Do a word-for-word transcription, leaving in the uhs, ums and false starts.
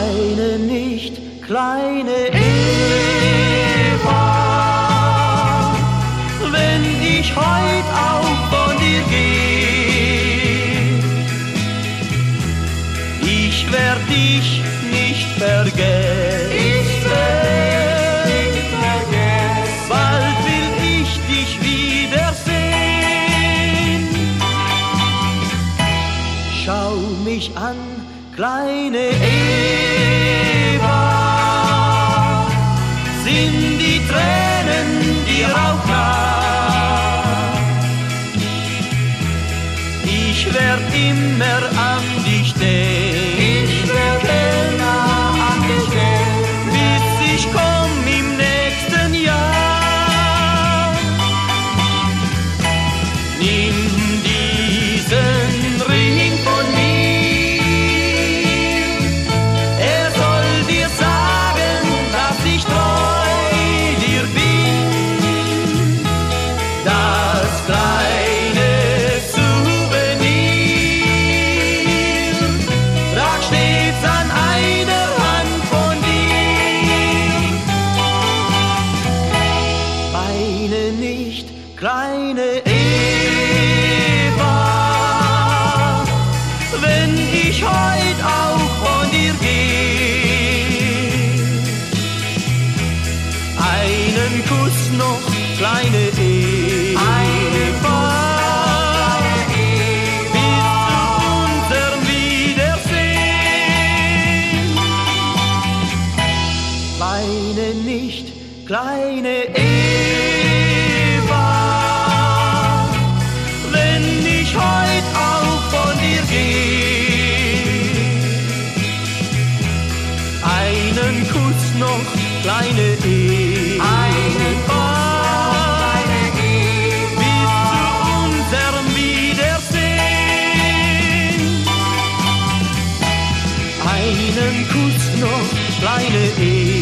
Weine nicht, kleine Eva, wenn ich heut auch von dir geh. Ich werd dich nicht vergessen, ich werd nicht vergessen. Bald will ich dich wiedersehen. Schau mich an, kleine Eva, sind die Tränen dir auch nah? Ich werd immer an dich denken, ich werd immer an dich denken, bis ich komm im nächsten Jahr. Nimm diesen Ring von mir, er soll dir sagen, dass ich treu dir bin. Das kleine Souvenir trag stets an einer Hand von dir. Weine nicht, kleine Eva, wenn ich heut auch von dir geh. Einen Kuss noch, kleine Eva, bis zu unserem Wiedersehen. Weine nicht, kleine Eva, wenn ich heut auch von dir geh. Einen Kuss noch, kleine Eva, bis zu unserem Wiedersehen. Einen Kuss noch, kleine Eva.